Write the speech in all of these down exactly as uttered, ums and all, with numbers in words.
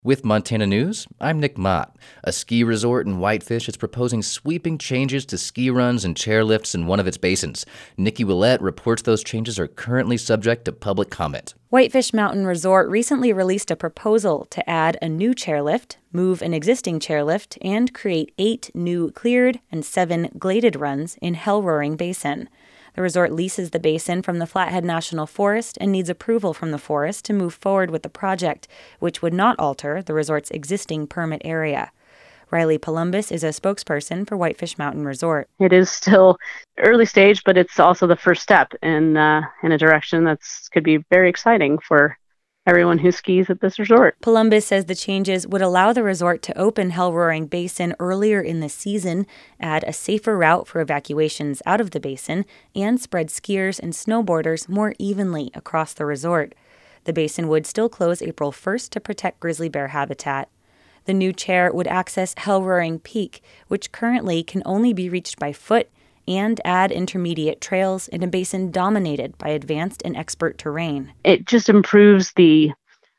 With Montana News, I'm Nick Mott. A ski resort in Whitefish is proposing sweeping changes to ski runs and chairlifts in one of its basins. Nikki Willett reports those changes are currently subject to public comment. Whitefish Mountain Resort recently released a proposal to add a new chairlift, move an existing chairlift, and create eight new cleared and seven gladed runs in Hell Roaring Basin. The resort leases the basin from the Flathead National Forest and needs approval from the forest to move forward with the project, which would not alter the resort's existing permit area. Riley Palumbis is a spokesperson for Whitefish Mountain Resort. It is still early stage, but it's also the first step in uh, in a direction that's could be very exciting for everyone who skis at this resort. Palumbis says the changes would allow the resort to open Hell Roaring Basin earlier in the season, add a safer route for evacuations out of the basin, and spread skiers and snowboarders more evenly across the resort. The basin would still close April first to protect grizzly bear habitat. The new chair would access Hell Roaring Peak, which currently can only be reached by foot, and add intermediate trails in a basin dominated by advanced and expert terrain. It just improves the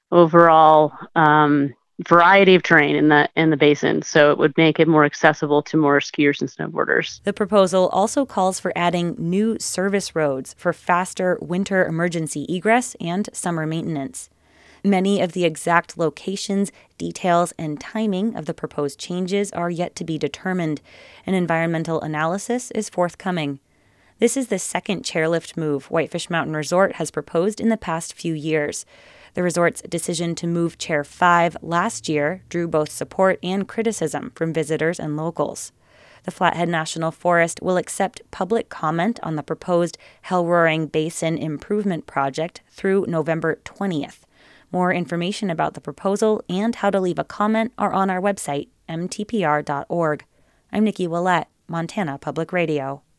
overall um, variety of terrain in the in the basin, so it would make it more accessible to more skiers and snowboarders. The proposal also calls for adding new service roads for faster winter emergency egress and summer maintenance. Many of the exact locations, details, and timing of the proposed changes are yet to be determined. An environmental analysis is forthcoming. This is the second chairlift move Whitefish Mountain Resort has proposed in the past few years. The resort's decision to move Chair five last year drew both support and criticism from visitors and locals. The Flathead National Forest will accept public comment on the proposed Hell Roaring Basin Improvement Project through November twentieth. More information about the proposal and how to leave a comment are on our website, m t p r dot org. I'm Nikki Willett, Montana Public Radio.